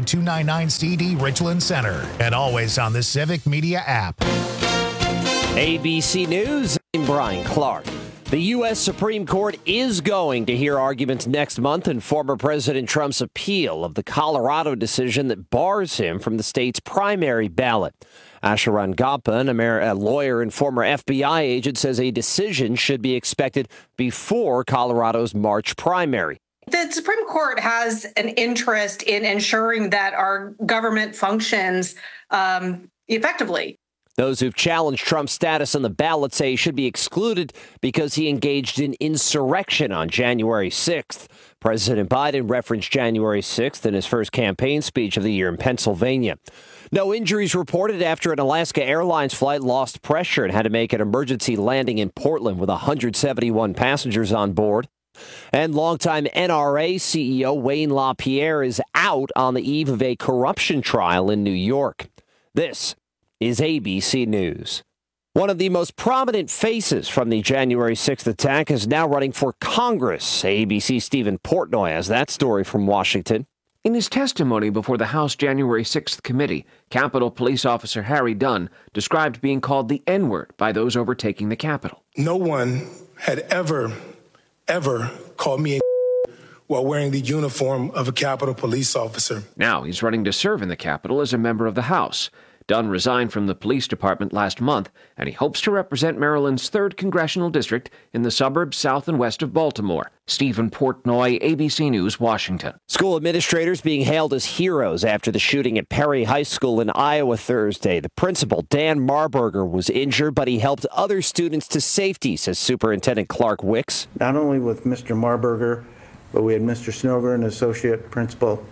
299CD Richland Center, and always on the Civic Media app. ABC News, I'm Brian Clark. The U.S. Supreme Court is going to hear arguments next month in former President Trump's appeal of the Colorado decision that bars him from the state's primary ballot. Asha Rangappan, a lawyer and former FBI agent, says a decision should be expected before Colorado's March primary. The Supreme Court has an interest in ensuring that our government functions effectively. Those who've challenged Trump's status on the ballot say he should be excluded because he engaged in insurrection on January 6th. President Biden referenced January 6th in his first campaign speech of the year in Pennsylvania. No injuries reported after an Alaska Airlines flight lost pressure and had to make an emergency landing in Portland with 171 passengers on board. And longtime NRA CEO Wayne LaPierre is out on the eve of a corruption trial in New York. This is ABC News. One of the most prominent faces from the January 6th attack is now running for Congress. ABC's Stephen Portnoy has that story from Washington. In his testimony before the House January 6th committee, Capitol Police Officer Harry Dunn described being called the N-word by those overtaking the Capitol. No one had ever called me a while wearing the uniform of a Capitol Police officer. Now he's running to serve in the Capitol as a member of the House. Dunn resigned from the police department last month, and he hopes to represent Maryland's 3rd congressional district in the suburbs south and west of Baltimore. Stephen Portnoy, ABC News, Washington. School administrators being hailed as heroes after the shooting at Perry High School in Iowa Thursday. The principal, Dan Marburger, was injured, but he helped other students to safety, says Superintendent Clark Wicks. Not only with Mr. Marburger, but we had Mr. Snover, an associate principal.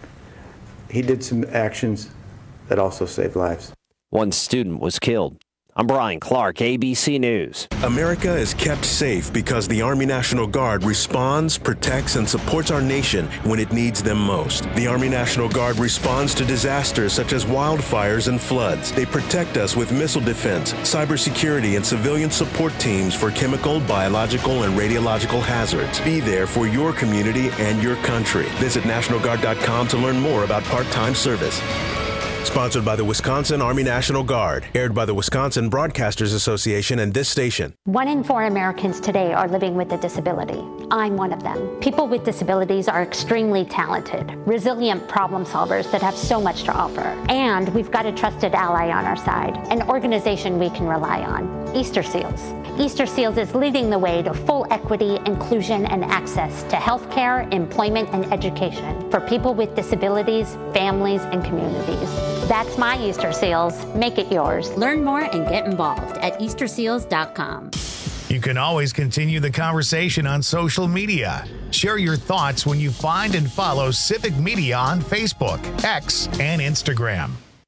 He did some actions that also saved lives. One student was killed. I'm Brian Clark, ABC News. America is kept safe because the Army National Guard responds, protects, and supports our nation when it needs them most. The Army National Guard responds to disasters such as wildfires and floods. They protect us with missile defense, cybersecurity, and civilian support teams for chemical, biological, and radiological hazards. Be there for your community and your country. Visit NationalGuard.com to learn more about part-time service. Sponsored by the Wisconsin Army National Guard. Aired by the Wisconsin Broadcasters Association and this station. 1 in 4 Americans today are living with a disability. I'm one of them. People with disabilities are extremely talented, resilient problem solvers that have so much to offer. And we've got a trusted ally on our side, an organization we can rely on, Easter Seals. Easter Seals is leading the way to full equity, inclusion, and access to healthcare, employment, and education for people with disabilities, families, and communities. That's my Easter Seals. Make it yours. Learn more and get involved at EasterSeals.com. You can always continue the conversation on social media. Share your thoughts when you find and follow Civic Media on Facebook, X, and Instagram.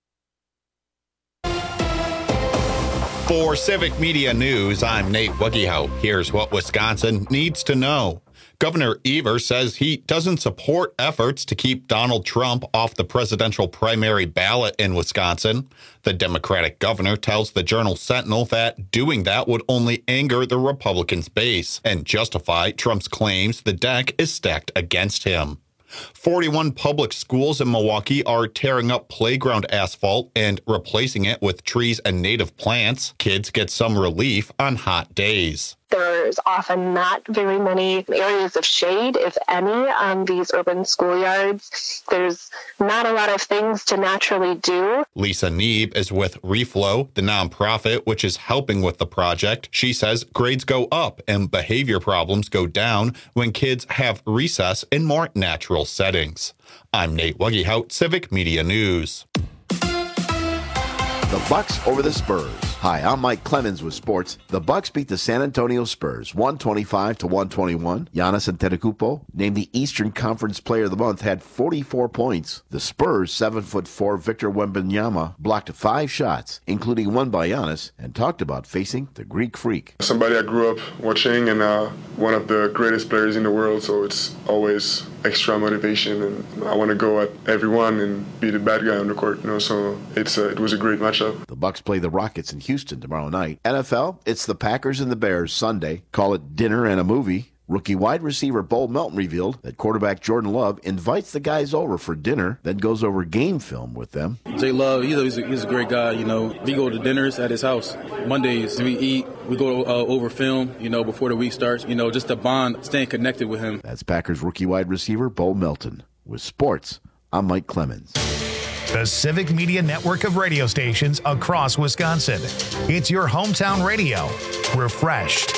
For Civic Media News, I'm Nate Wuggehout. Here's what Wisconsin needs to know. Governor Evers says he doesn't support efforts to keep Donald Trump off the presidential primary ballot in Wisconsin. The Democratic governor tells the Journal Sentinel that doing that would only anger the Republicans' base and justify Trump's claims the deck is stacked against him. 41 public schools in Milwaukee are tearing up playground asphalt and replacing it with trees and native plants. Kids get some relief on hot days. There's often not very many areas of shade, if any, on these urban schoolyards. There's not a lot of things to naturally do. Lisa Neeb is with Reflow, the nonprofit which is helping with the project. She says grades go up and behavior problems go down when kids have recess in more natural settings. I'm Nate Wuggehout, Civic Media News. The Bucks over the Spurs. Hi, I'm Mike Clemens with sports. The Bucks beat the San Antonio Spurs 125-121. Giannis Antetokounmpo, named the Eastern Conference Player of the Month, had 44 points. The Spurs' 7'4" Victor Wembanyama blocked 5 shots, including one by Giannis, and talked about facing the Greek Freak. Somebody I grew up watching and one of the greatest players in the world, so it's always extra motivation, and I want to go at everyone and be the bad guy on the court, so it was a great matchup. The Bucks play the Rockets in Houston tomorrow night. NFL, it's the Packers and the Bears Sunday. Call it dinner and a movie. Rookie wide receiver Bo Melton revealed that quarterback Jordan Love invites the guys over for dinner, then goes over game film with them. Jay Love, he's a great guy. We go to dinners at his house. Mondays, we eat. We go over film, before the week starts, just to bond, staying connected with him. That's Packers rookie wide receiver Bo Melton. With sports, I'm Mike Clemens. The Civic Media network of radio stations across Wisconsin. It's your hometown radio. Refreshed.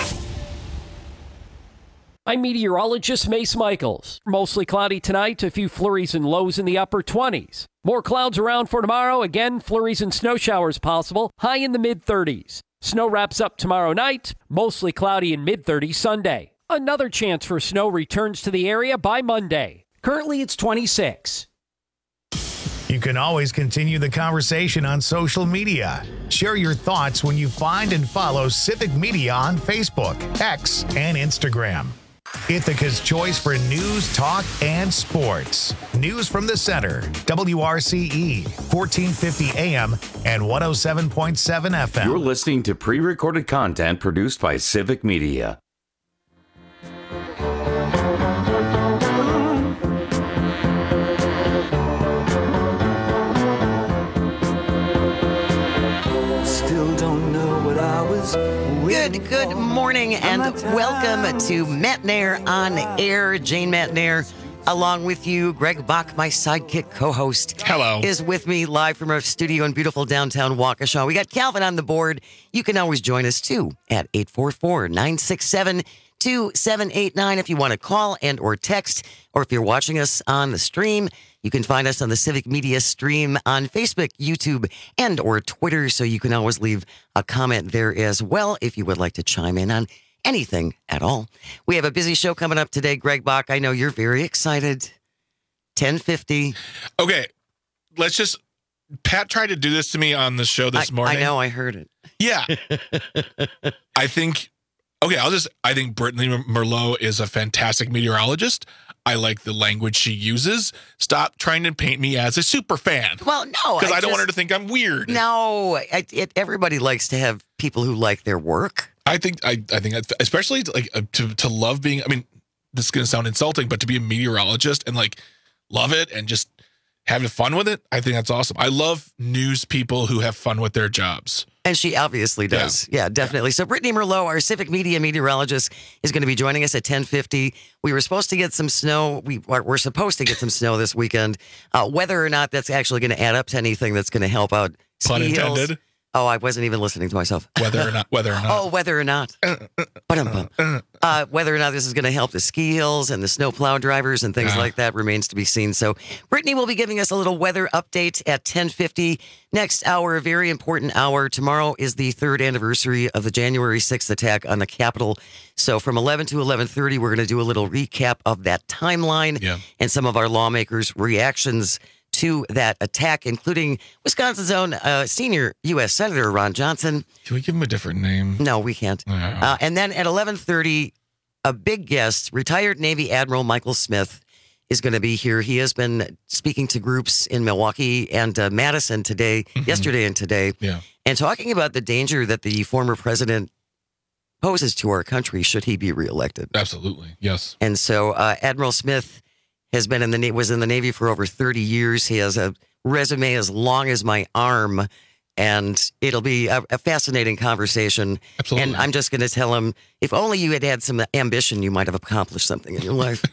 I'm meteorologist Mace Michaels. Mostly cloudy tonight, a few flurries and lows in the upper 20s. More clouds around for tomorrow. Again, flurries and snow showers possible, high in the mid-30s. Snow wraps up tomorrow night, mostly cloudy and mid-30s Sunday. Another chance for snow returns to the area by Monday. Currently, it's 26. You can always continue the conversation on social media. Share your thoughts when you find and follow Civic Media on Facebook, X, and Instagram. Ithaca's choice for news, talk, and sports. News from the center. WRCE, 1450 AM and 107.7 FM. You're listening to pre-recorded content produced by Civic Media. Still don't know what I was. Good morning and welcome to Matt Nair on Air. Jane Matt Nair, along with you. Greg Bach, my sidekick co-host. Hello. Is with me live from our studio in beautiful downtown Waukesha. We got Calvin on the board. You can always join us too at 844-967-2789 if you want to call and or text, or if you're watching us on the stream. You can find us on the Civic Media stream on Facebook, YouTube, and or Twitter, so you can always leave a comment there as well if you would like to chime in on anything at all. We have a busy show coming up today. Greg Bach, I know you're very excited. 10:50. Okay, Pat tried to do this to me on the show this morning. I know, I heard it. Yeah. I think Brittany Merlot is a fantastic meteorologist. I like the language she uses. Stop trying to paint me as a super fan. Well, no. Because I don't want her to think I'm weird. No, everybody likes to have people who like their work. I think especially to love being, I mean, this is going to sound insulting, but to be a meteorologist and love it and just having fun with it, I think that's awesome. I love news people who have fun with their jobs. And she obviously does. Yeah, definitely. Yeah. So Brittany Merlot, our Civic Media meteorologist, is going to be joining us at 10:50. We were supposed to get some snow. We're supposed to get some snow this weekend. Whether or not that's actually going to add up to anything that's going to help out Pun ski intended. hills. Oh, I wasn't even listening to myself. Whether or not. Oh, whether or not. Whether or not this is going to help the ski hills and the snowplow drivers and things like that remains to be seen. So Brittany will be giving us a little weather update at 10:50. Next hour, a very important hour. Tomorrow is the third anniversary of the January 6th attack on the Capitol. So from 11 to 11:30, we're going to do a little recap of that timeline and some of our lawmakers' reactions to that attack, including Wisconsin's own senior U.S. Senator Ron Johnson. Can we give him a different name? No, we can't. And then at 11:30, a big guest, retired Navy Admiral Michael Smith, is going to be here. He has been speaking to groups in Milwaukee and Madison yesterday and today, and talking about the danger that the former president poses to our country should he be reelected. Absolutely, yes. And so Admiral Smith was in the Navy for over 30 years. He has a resume as long as my arm, and it'll be a fascinating conversation. Absolutely. And I'm just going to tell him, if only you had had some ambition, you might have accomplished something in your life.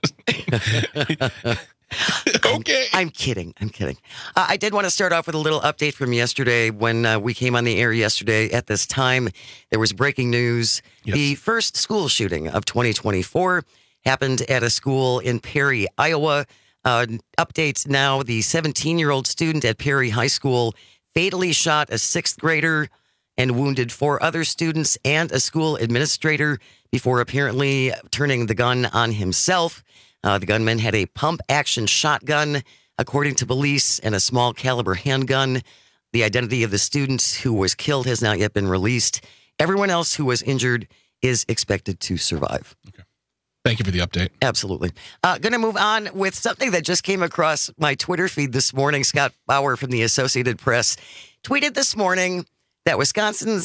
Okay. I'm kidding. I did want to start off with a little update from yesterday. When we came on the air yesterday at this time, there was breaking news. Yes. The first school shooting of 2024 happened at a school in Perry, Iowa. Updates now, the 17-year-old student at Perry High School fatally shot a 6th grader and wounded 4 other students and a school administrator before apparently turning the gun on himself. The gunman had a pump-action shotgun, according to police, and a small caliber handgun. The identity of the student who was killed has not yet been released. Everyone else who was injured is expected to survive. Okay. Thank you for the update. Absolutely. Going to move on with something that just came across my Twitter feed this morning. Scott Bauer from the Associated Press tweeted this morning that Wisconsin's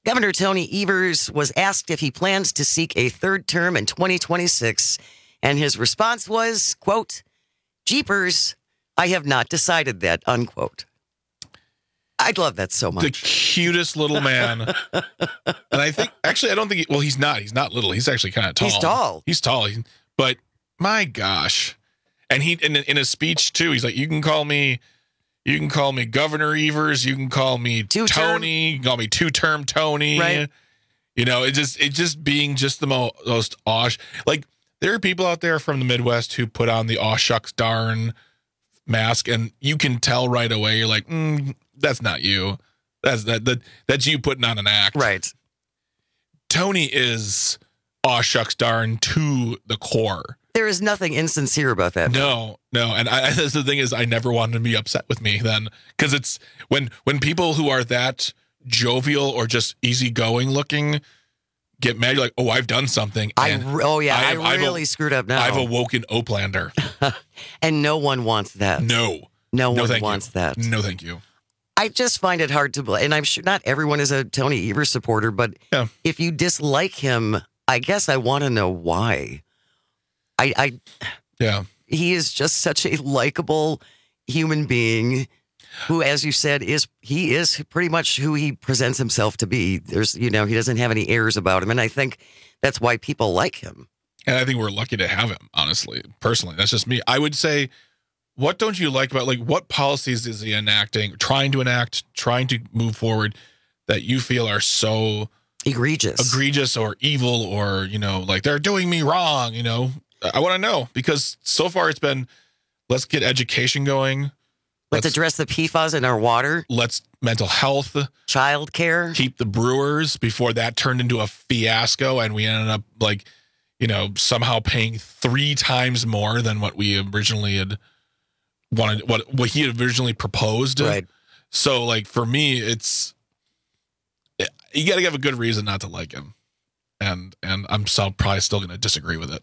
Governor Tony Evers was asked if he plans to seek a third term in 2026, and his response was, quote, "Jeepers, I have not decided that," unquote. I'd love that so much. The cutest little man. And I think, actually, I don't think, he's not. He's not little. He's actually kind of tall. He's tall. But my gosh. And he, in a speech too, he's like, you can call me Governor Evers. You can call me Tony. You can call me two-term Tony. Right. You know, it just being just the most like, there are people out there from the Midwest who put on the aw shucks darn mask, and you can tell right away. You're like, that's not you. That's you putting on an act. Right. Tony is aw shucks darn to the core. There is nothing insincere about that. No. And that's the thing is, I never want him to be upset with me then, because it's when people who are that jovial or just easygoing looking get mad, you're like, oh, I've done something. I really screwed up now. I've awoken Oaklander. And no one wants that. No one wants that. No, thank you. I just find it hard to believe, and I'm sure not everyone is a Tony Evers supporter, but if you dislike him, I guess I want to know why. He is just such a likable human being who, as you said, is pretty much who he presents himself to be. He doesn't have any airs about him. And I think that's why people like him. And I think we're lucky to have him, honestly, personally. That's just me. I would say, what don't you like about, like, what policies is he trying to move forward that you feel are so egregious or evil, or, like they're doing me wrong, I want to know, because so far it's been, let's get education going. Let's address the PFAS in our water. Let's mental health. Child care. Keep the brewers, before that turned into a fiasco and we ended up somehow paying 3 times more than what we originally had wanted, what he had originally proposed. Right. So, like, for me, you got to have a good reason not to like him. And I'm probably still going to disagree with it.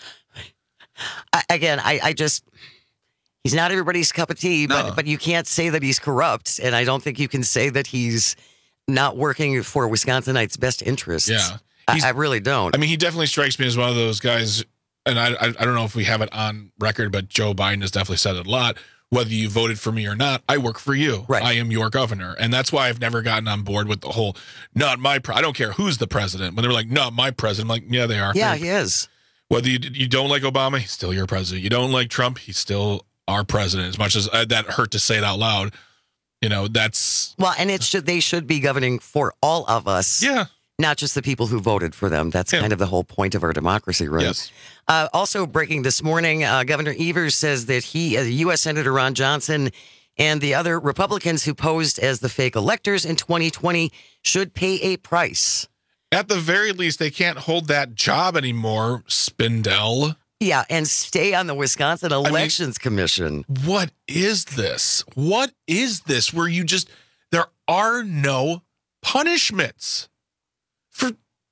I just, he's not everybody's cup of tea, but you can't say that he's corrupt. And I don't think you can say that he's not working for Wisconsinites' best interests. Yeah. I really don't. I mean, he definitely strikes me as one of those guys, and I don't know if we have it on record, but Joe Biden has definitely said it a lot. Whether you voted for me or not, I work for you. Right. I am your governor. And that's why I've never gotten on board with the whole, not my I don't care who's the president. When they were like, not my president, I'm like, yeah, they are. Yeah, he is. Whether you don't like Obama, he's still your president. You don't like Trump, he's still our president. As much as that hurt to say it out loud, that's... Well, and they should be governing for all of us. Yeah. Not just the people who voted for them. That's kind of the whole point of our democracy, right? Yes. Also breaking this morning, Governor Evers says that U.S. Senator Ron Johnson and the other Republicans who posed as the fake electors in 2020 should pay a price. At the very least, they can't hold that job anymore, Spindell. Yeah, and stay on the Wisconsin Elections Commission. What is this? What is this where there are no punishments for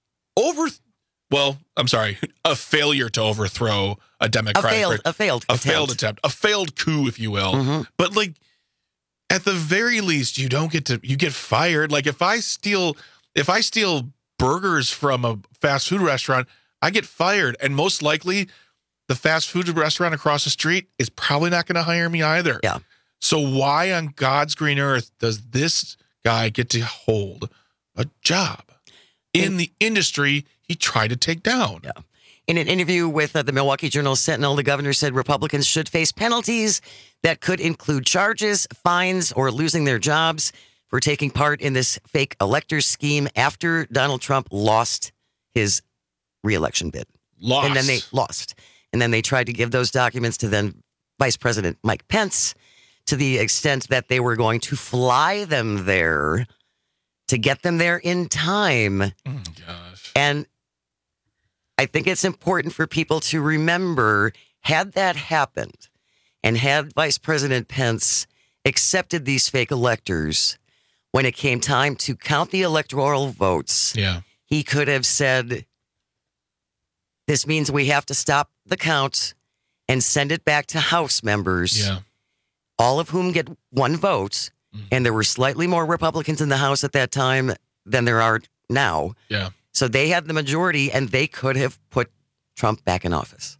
a failure to overthrow a democratic... A failed attempt. A failed coup, if you will. Mm-hmm. But, like, at the very least, you get fired. Like, if I steal burgers from a fast food restaurant, I get fired. And most likely, the fast food restaurant across the street is probably not going to hire me either. Yeah. So why on God's green earth does this guy get to hold a job in the industry he tried to take down? Yeah. In an interview with the Milwaukee Journal-Sentinel, the governor said Republicans should face penalties that could include charges, fines, or losing their jobs for taking part in this fake electors scheme after Donald Trump lost his re-election bid. And then they lost. And then they tried to give those documents to then Vice President Mike Pence, to the extent that they were going to fly them there to get them there in time. Oh, gosh. And I think it's important for people to remember, had that happened and had Vice President Pence accepted these fake electors, when it came time to count the electoral votes, he could have said, this means we have to stop the count and send it back to House members, all of whom get one vote. And there were slightly more Republicans in the House at that time than there are now. Yeah. So they had the majority, and they could have put Trump back in office.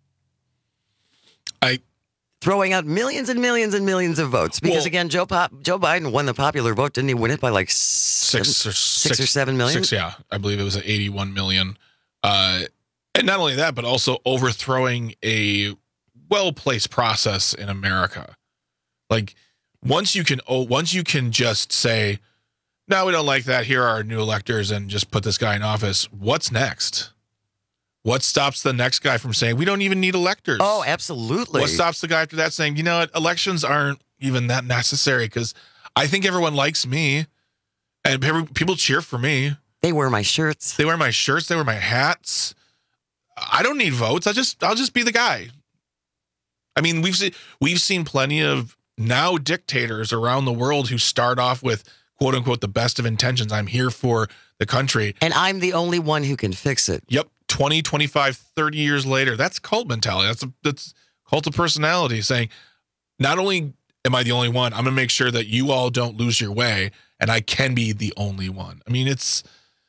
Throwing out millions and millions and millions of votes. Because, again, Joe Biden won the popular vote. Didn't he win it by like 6 or 7 million? 6, yeah. I believe it was 81 million. And not only that, but also overthrowing a well-placed process in America. Like, once you can just say, no, we don't like that, here are our new electors, and just put this guy in office, what's next? What stops the next guy from saying, we don't even need electors? Oh, absolutely. What stops the guy after that saying, you know what, elections aren't even that necessary because I think everyone likes me and people cheer for me. They wear my shirts. They wear my hats. I don't need votes. I'll just be the guy. I mean, we've seen plenty of now dictators around the world who start off with, quote unquote, the best of intentions. I'm here for the country. And I'm the only one who can fix it. Yep. 20, 25, 30 years later, that's cult mentality. That's cult of personality saying, not only am I the only one, I'm going to make sure that you all don't lose your way and I can be the only one. I mean, it's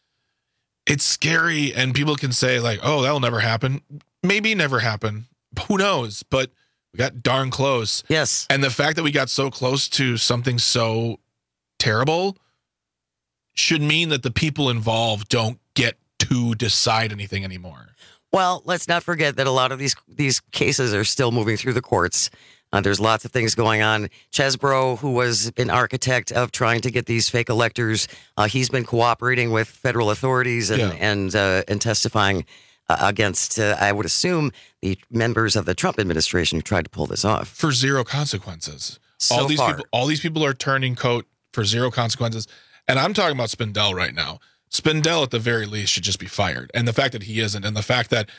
scary, and people can say like, oh, that'll never happen. Maybe never happen. Who knows? But we got darn close. Yes. And the fact that we got so close to something so terrible should mean that the people involved don't get to decide anything anymore. Well, let's not forget that a lot of these cases are still moving through the courts. There's lots of things going on. Chesbrough, who was an architect of trying to get these fake electors, he's been cooperating with federal authorities and testifying against, I would assume, the members of the Trump administration who tried to pull this off for zero consequences. All these people are turning coat for zero consequences, and I'm talking about Spindell right now. Spindell, at the very least, should just be fired. And the fact that he isn't, and the fact that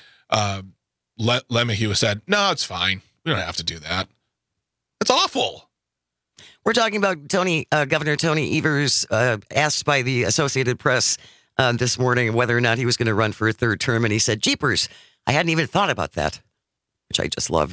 LeMahieu said, no, it's fine. We don't have to do that. It's awful. We're talking about Governor Tony Evers, asked by the Associated Press this morning whether or not he was going to run for a third term. And he said, jeepers, I hadn't even thought about that, which I just love.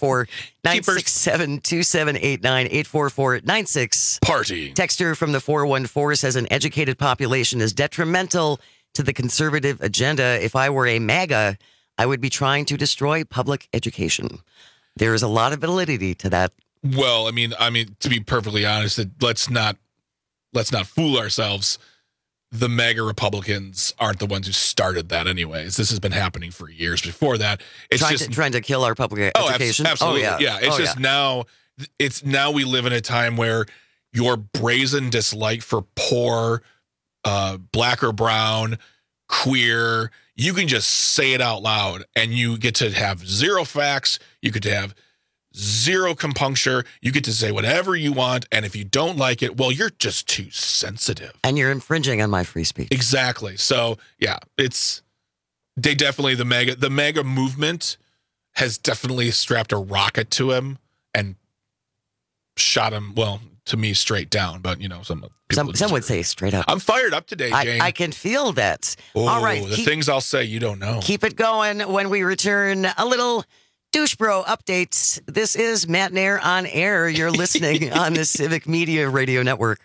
844-967-2789, 844-96. Party. Texter from the 414 says an educated population is detrimental to the conservative agenda. If I were a MAGA, I would be trying to destroy public education. There is a lot of validity to that. Well, I mean, to be perfectly honest, let's not fool ourselves. The MAGA Republicans aren't the ones who started that anyways. This has been happening for years before that. It's trying to kill our public education. Absolutely. Oh, yeah. It's now we live in a time where your brazen dislike for poor, black or brown, queer, you can just say it out loud and you get to have zero facts. You get to have zero compunction. You get to say whatever you want. And if you don't like it, well, you're just too sensitive. And you're infringing on my free speech. Exactly. So, yeah, the MAGA movement has definitely strapped a rocket to him and shot him, well, to me, straight down. But, some would say straight up. I'm fired up today, Jane. I can feel that. Oh, all right. The things I'll say you don't know. Keep it going. When we return, a little Douche Bro updates. This is Matt Nair on air. You're listening on the Civic Media Radio Network.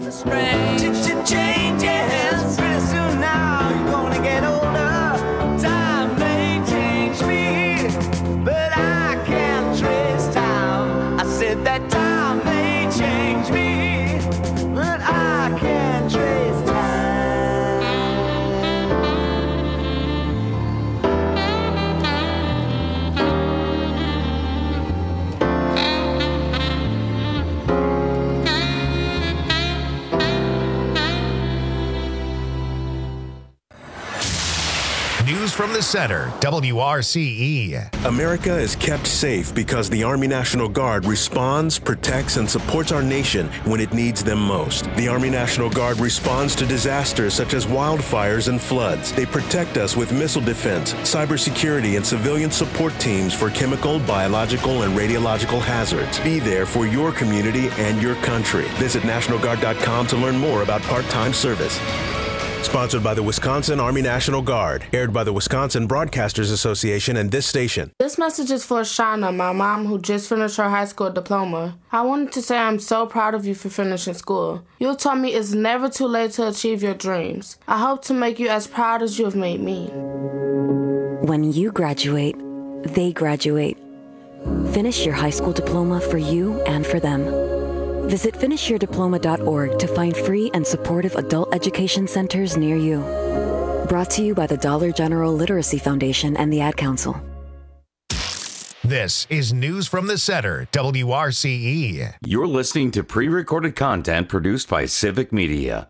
News from the center, WRCE. America is kept safe because the Army National Guard responds, protects, and supports our nation when it needs them most. The Army National Guard responds to disasters such as wildfires and floods. They protect us with missile defense, cybersecurity, and civilian support teams for chemical, biological, and radiological hazards. Be there for your community and your country. Visit NationalGuard.com to learn more about part-time service. Sponsored by the Wisconsin Army National Guard. Aired by the Wisconsin Broadcasters Association and this station. This message is for Shauna, my mom, who just finished her high school diploma. I wanted to say I'm so proud of you for finishing school. You told me it's never too late to achieve your dreams. I hope to make you as proud as you have made me. When you graduate, they graduate. Finish your high school diploma for you and for them. Visit finishyourdiploma.org to find free and supportive adult education centers near you. Brought to you by the Dollar General Literacy Foundation and the Ad Council. This is News from the Center, WRCE. You're listening to pre-recorded content produced by Civic Media.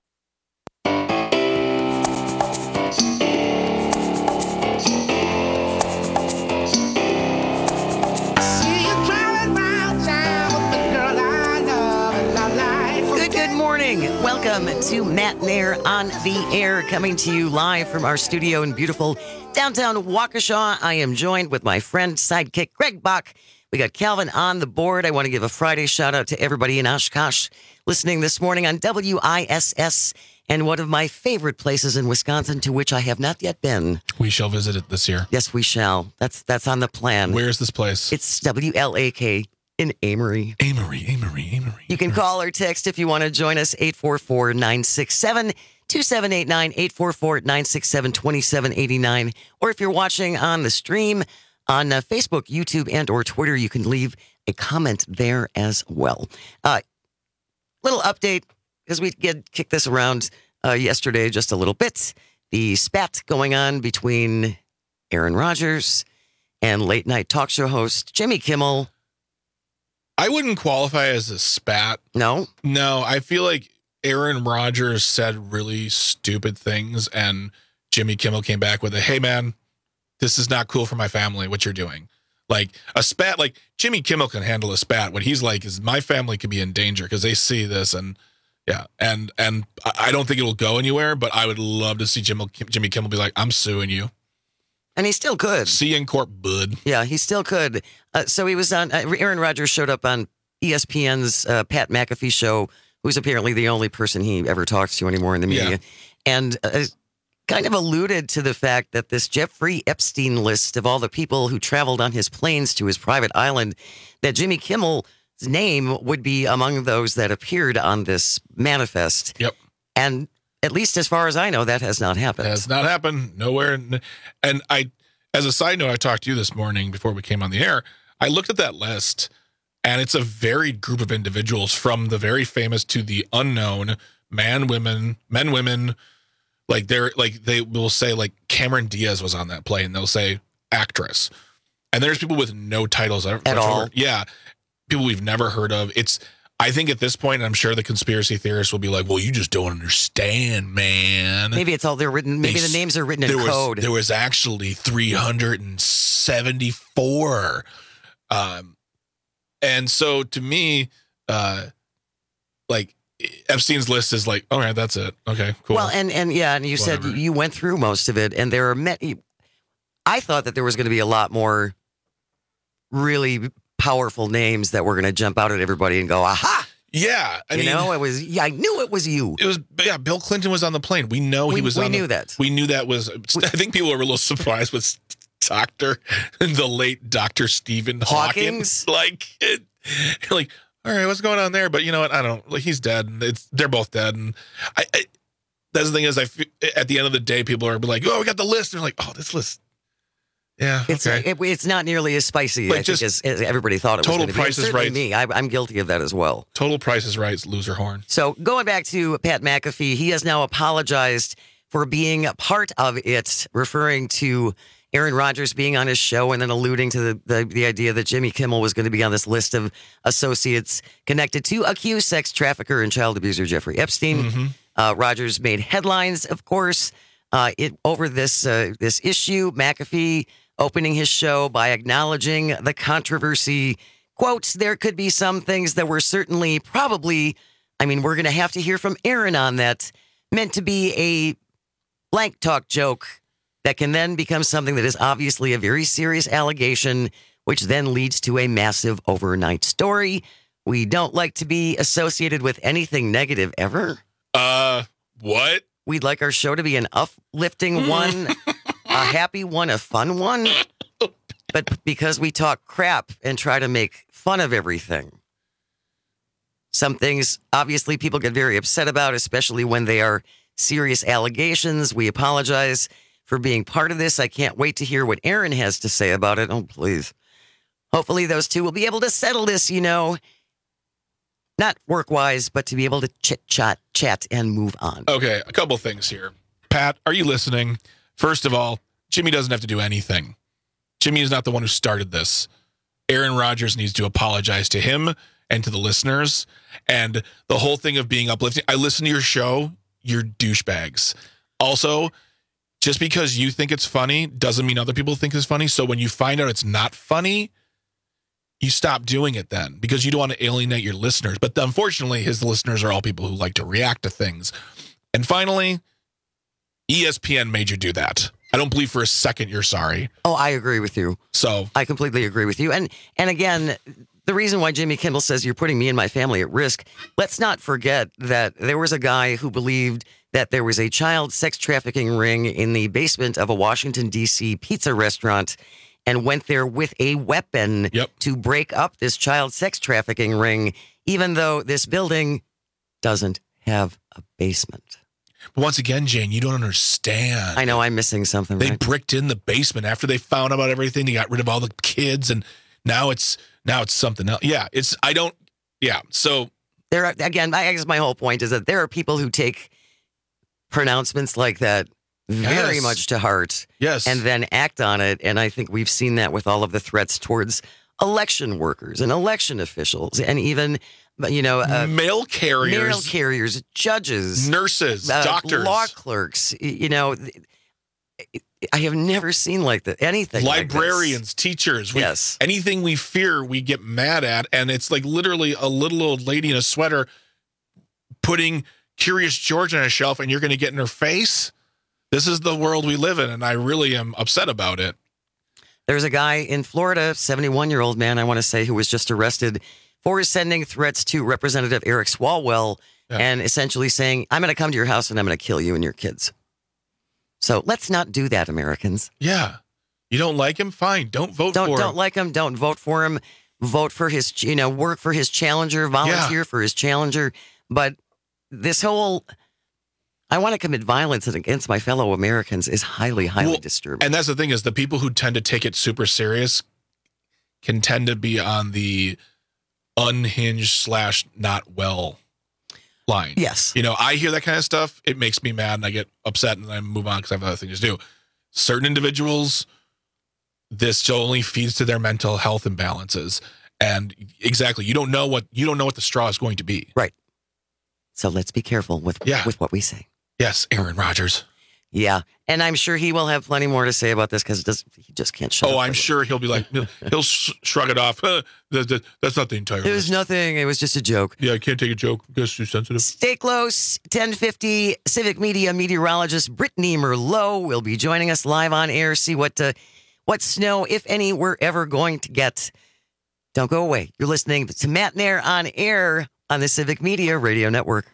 Welcome to Matt Nair on the Air, coming to you live from our studio in beautiful downtown Waukesha. I am joined with my friend, sidekick, Greg Bach. We got Calvin on the board. I want to give a Friday shout out to everybody in Oshkosh listening this morning on WISS and one of my favorite places in Wisconsin to which I have not yet been. We shall visit it this year. Yes, we shall. That's on the plan. Where is this place? It's WLAK. In Amory. Amory. You can call or text if you want to join us, 844-967-2789, 844-967-2789. Or if you're watching on the stream on Facebook, YouTube, and or Twitter, you can leave a comment there as well. Little update, because we kicked this around yesterday just a little bit. The spat going on between Aaron Rodgers and late night talk show host Jimmy Kimmel. I wouldn't qualify as a spat. No? No, I feel like Aaron Rodgers said really stupid things and Jimmy Kimmel came back with a, hey man, this is not cool for my family, what you're doing. Like a spat, like Jimmy Kimmel can handle a spat. What he's like is my family could be in danger because they see this and yeah. And I don't think it'll go anywhere, but I would love to see Jimmy Kimmel be like, I'm suing you. And he still could. See you in court, bud. Yeah, he still could. So he was on, Aaron Rodgers showed up on ESPN's Pat McAfee show, who's apparently the only person he ever talks to anymore in the media. Yeah. And kind of alluded to the fact that this Jeffrey Epstein list of all the people who traveled on his planes to his private island, that Jimmy Kimmel's name would be among those that appeared on this manifest. Yep. And at least as far as I know, that has not happened. Has not happened. Nowhere. And as a side note, I talked to you this morning before we came on the air. I looked at that list, and it's a varied group of individuals from the very famous to the unknown, men, women. Like they will say like Cameron Diaz was on that plane. They'll say actress. And there's people with no titles at all. Yeah. People we've never heard of. I think at this point, I'm sure the conspiracy theorists will be like, well, you just don't understand, man. Maybe it's all they're written. Maybe the names are written in code. There was actually 374. And so to me, like Epstein's list is like, all right, that's it. Okay, cool. Well, and you said you went through most of it, and there are many. I thought that there was going to be a lot more really powerful names that were going to jump out at everybody and go, aha! Yeah, I knew it was you. It was, yeah. Bill Clinton was on the plane. We know he was. We knew that. We knew that was. I think people were a little surprised with the late Dr. Stephen Hawkins. Like, all right, what's going on there? But you know what? I don't. Like, he's dead. They're both dead. And that's the thing is, at the end of the day, people are like, oh, we got the list. And they're like, oh, this list. Yeah, okay. It's not nearly as spicy, I think, as everybody thought it was going to be. Total Price is Right. Me, I'm guilty of that as well. Total Price is Right, loser horn. So going back to Pat McAfee, he has now apologized for being a part of it, referring to Aaron Rodgers being on his show and then alluding to the idea that Jimmy Kimmel was going to be on this list of associates connected to accused sex trafficker and child abuser Jeffrey Epstein. Mm-hmm. Rodgers made headlines, of course, over this issue. McAfee opening his show by acknowledging the controversy. Quote, there could be some things that were certainly probably, we're going to have to hear from Aaron on that, meant to be a blank talk joke that can then become something that is obviously a very serious allegation, which then leads to a massive overnight story. We don't like to be associated with anything negative ever. What? we'd like our show to be an uplifting one, a happy one, a fun one. But because we talk crap and try to make fun of everything, some things obviously people get very upset about, especially when they are serious allegations. We apologize for being part of this. I can't wait to hear what Aaron has to say about it. Oh, please. Hopefully those two will be able to settle this, not work-wise, but to be able to chat, and move on. Okay, a couple things here. Pat, are you listening? First of all, Jimmy doesn't have to do anything. Jimmy is not the one who started this. Aaron Rodgers needs to apologize to him and to the listeners. And the whole thing of being uplifting, I listen to your show, you're douchebags. Also, just because you think it's funny doesn't mean other people think it's funny. So when you find out it's not funny, you stop doing it then because you don't want to alienate your listeners. But unfortunately, his listeners are all people who like to react to things. And finally, ESPN made you do that. I don't believe for a second you're sorry. Oh, I agree with you. So I completely agree with you. And again, the reason why Jimmy Kimmel says you're putting me and my family at risk, let's not forget that there was a guy who believed that there was a child sex trafficking ring in the basement of a Washington, D.C. pizza restaurant and went there with a weapon to break up this child sex trafficking ring, even though this building doesn't have a basement. But once again, Jane, you don't understand. I know I'm missing something. They bricked in the basement after they found out about everything. They got rid of all the kids, and now it's something else. Yeah, So there are, again, I guess my whole point is that there are people who take pronouncements like that very much to heart. Yes. And then act on it. And I think we've seen that with all of the threats towards election workers and election officials and even, mail carriers, judges, nurses, doctors, law clerks. I have never seen anything librarians, like this. Teachers. Yes. Anything we fear, we get mad at. And it's like literally a little old lady in a sweater putting Curious George on a shelf and you're going to get in her face. This is the world we live in, and I really am upset about it. There's a guy in Florida, 71-year-old man, I want to say, who was just arrested for sending threats to Representative Eric Swalwell and essentially saying, I'm going to come to your house and I'm going to kill you and your kids. So let's not do that, Americans. Yeah. You don't like him? Fine. Don't vote for him. Don't like him. Don't vote for him. Vote for his, work for his challenger, volunteer for his challenger. But this whole... I want to commit violence against my fellow Americans is highly, highly disturbing. And that's the thing is the people who tend to take it super serious can tend to be on the unhinged / not well line. Yes. I hear that kind of stuff. It makes me mad and I get upset and I move on because I have other things to do. Certain individuals, this only feeds to their mental health imbalances. And exactly, you don't know what the straw is going to be. Right. So let's be careful with what we say. Yes, Aaron Rodgers. Yeah, and I'm sure he will have plenty more to say about this because he just can't shut up. Oh, I'm sure he'll be like, he'll shrug it off. That's not the entire. It was nothing. It was just a joke. Yeah, I can't take a joke. I guess too sensitive. Stay close. 10:50. Civic Media meteorologist Brittany Merlot will be joining us live on air. See what snow, if any, we're ever going to get. Don't go away. You're listening to Matt Nair on air on the Civic Media Radio Network.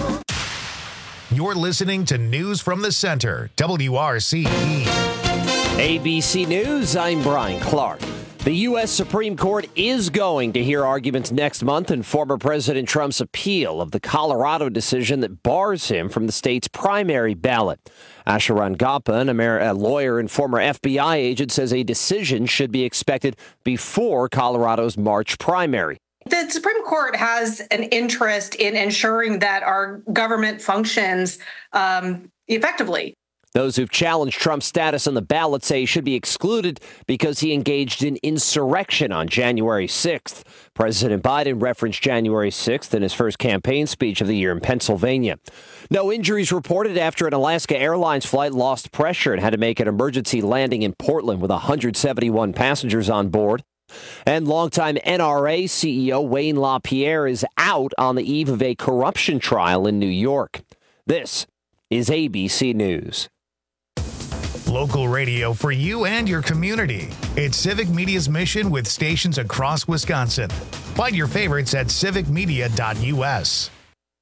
You're listening to News from the Center, WRCE. ABC News, I'm Brian Clark. The U.S. Supreme Court is going to hear arguments next month in former President Trump's appeal of the Colorado decision that bars him from the state's primary ballot. Asha Rangapan, a lawyer and former FBI agent, says a decision should be expected before Colorado's March primary. The Supreme Court has an interest in ensuring that our government functions effectively. Those who've challenged Trump's status on the ballot say he should be excluded because he engaged in insurrection on January 6th. President Biden referenced January 6th in his first campaign speech of the year in Pennsylvania. No injuries reported after an Alaska Airlines flight lost pressure and had to make an emergency landing in Portland with 171 passengers on board. And longtime NRA CEO Wayne LaPierre is out on the eve of a corruption trial in New York. This is ABC News. Local radio for you and your community. It's Civic Media's mission with stations across Wisconsin. Find your favorites at civicmedia.us.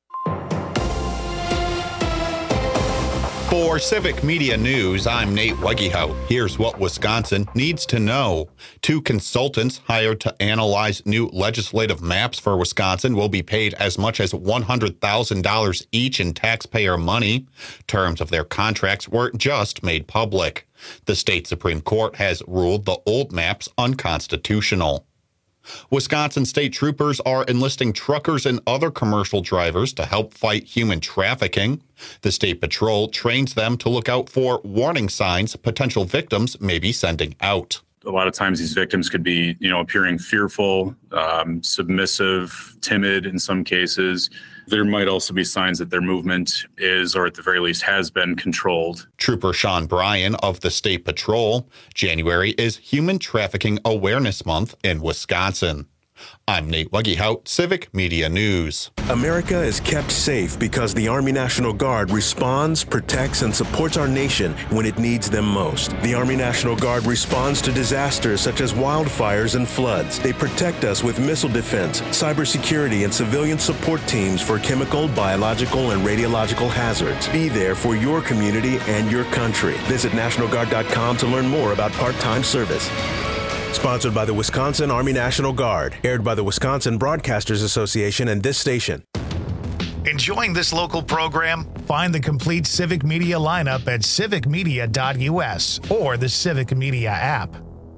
For Civic Media News, I'm Nate Wegehout. Here's what Wisconsin needs to know. 2 consultants hired to analyze new legislative maps for Wisconsin will be paid as much as $100,000 each in taxpayer money. Terms of their contracts were just made public. The state Supreme Court has ruled the old maps unconstitutional. Wisconsin state troopers are enlisting truckers and other commercial drivers to help fight human trafficking. The state patrol trains them to look out for warning signs potential victims may be sending out. A lot of times these victims could be, appearing fearful, submissive, timid in some cases. There might also be signs that their movement is, or at the very least has been, controlled. Trooper Sean Bryan of the State Patrol. January is Human Trafficking Awareness Month in Wisconsin. I'm Nate Wegehout, Civic Media News. America is kept safe because the Army National Guard responds, protects, and supports our nation when it needs them most. The Army National Guard responds to disasters such as wildfires and floods. They protect us with missile defense, cybersecurity, and civilian support teams for chemical, biological, and radiological hazards. Be there for your community and your country. Visit NationalGuard.com to learn more about part-time service. Sponsored by the Wisconsin Army National Guard. Aired by the Wisconsin Broadcasters Association and this station. Enjoying this local program? Find the complete Civic Media lineup at civicmedia.us or the Civic Media app.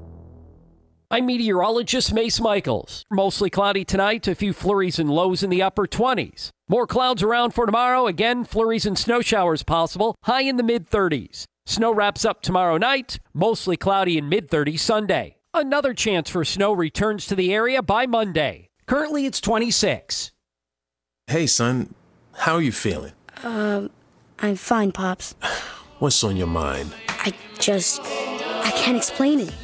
I'm meteorologist Mace Michaels. Mostly cloudy tonight, a few flurries and lows in the upper 20s. More clouds around for tomorrow. Again, flurries and snow showers possible, high in the mid-30s. Snow wraps up tomorrow night, mostly cloudy and mid-30s Sunday. Another chance for snow returns to the area by Monday. Currently, it's 26. Hey, son. How are you feeling? I'm fine, Pops. What's on your mind? I can't explain it.